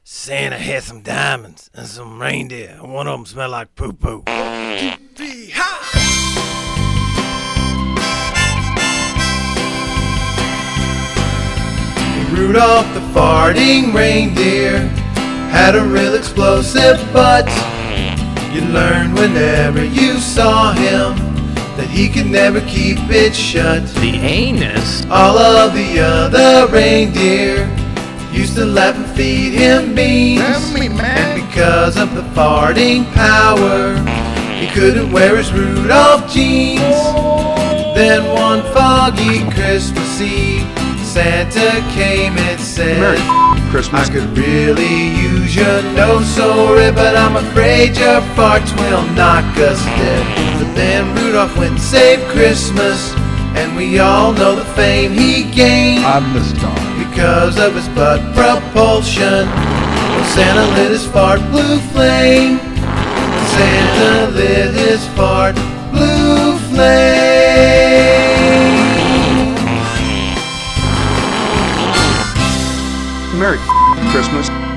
Santa had some diamonds and some reindeer, and one of them smelled like poo-poo. 1, 2, 3, ha! Rudolph the farting reindeer had a real explosive butt. You learned whenever you saw him that he could never keep it shut. The anus? All of the other reindeer used to laugh and feed him beans. And because of the farting power, he couldn't wear his Rudolph jeans. Then one foggy Christmas Eve, Santa came and said, Merry Christmas. I could really use your nose so red, but I'm afraid your farts will knock us dead. But then Rudolph went and saved Christmas, and we all know the fame he gained. I'm the star. Because of his butt propulsion, when Santa lit his fart blue flame. Santa lit his fart blue flame. Merry Christmas.